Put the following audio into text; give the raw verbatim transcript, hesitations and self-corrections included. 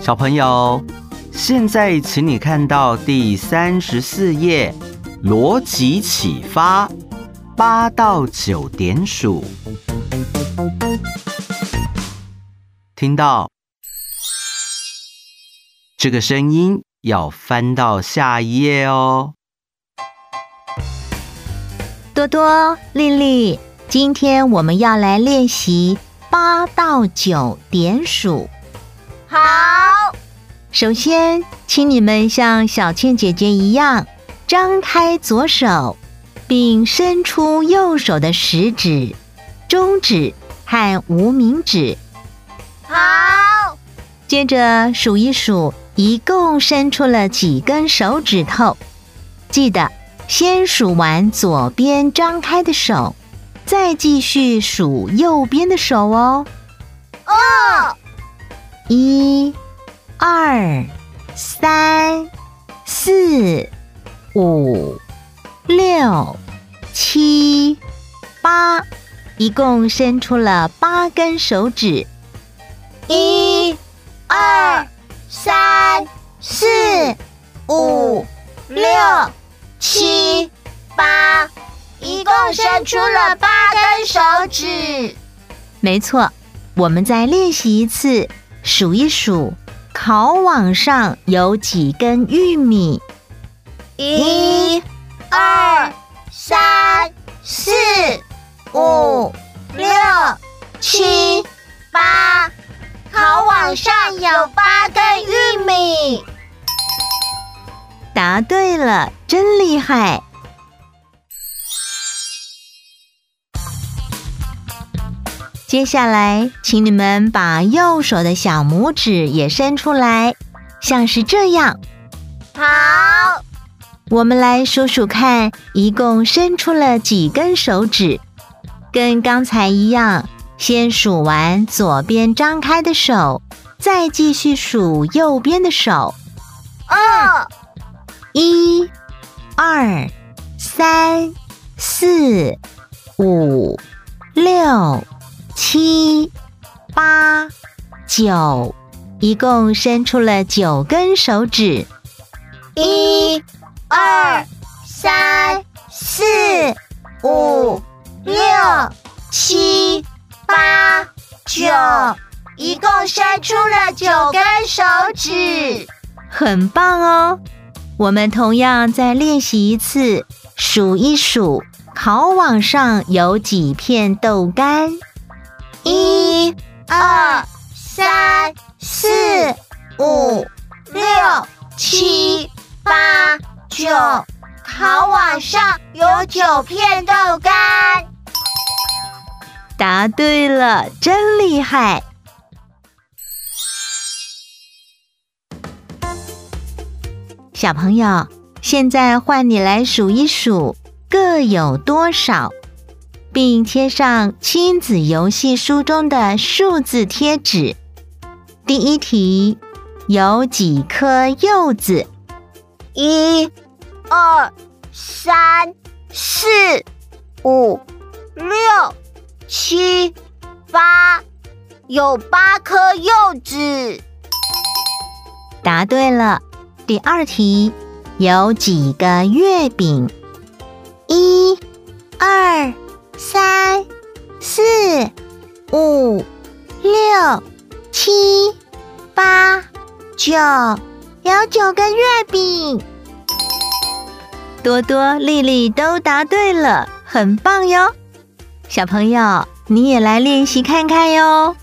小朋友，现在请你看到第三十四页，逻辑启发，八到九点数。听到这个声音，要翻到下一页哦。 多多、丽丽，今天我们要来练习八到九点数。 好， 首先，请你们像小倩姐姐一样，张开左手，并伸出右手的食指、中指和无名指。 好， 接着数一数，一共伸出了几根手指头。记得先数完左边张开的手，再继续数右边的手哦。 哦， 一、二、三、四、五、六、七、八，一共伸出了八根手指。 一、二、三、四、五、六、七、八，一共伸出了八根手指。 没错，我们再练习一次，数一数烤网上有几根玉米。 一、二、三、四、五、六、七、八，烤网上有八根玉米。 答对了，真厉害！接下来，请你们把右手的小拇指也伸出来，像是这样。 好， 我们来数数看，一共伸出了几根手指。跟刚才一样，先数完左边张开的手，再继续数右边的手。 二、 一、二、三、四、五、六、七、八、九，一共伸出了九根手指。 一、二、三、四、五、六、七、八、九，一共伸出了九根手指。 很棒哦！我们同样再练习一次，数一数烤网上有几片豆干。 一、二、三、四、五、六、七、八、九，烤网上有九片豆干。 答对了，真厉害！小朋友，现在换你来数一数各有多少，并贴上亲子游戏书中的数字贴纸。第一题，有几颗柚子？ 一、二、三、四、五、六、七、八，有八颗柚子。 答对了。第二题，有几个月饼？一、二、三、四、五、六、七、八、九，有九个月饼。多多、丽丽都答对了，很棒哟！小朋友，你也来练习看看哟。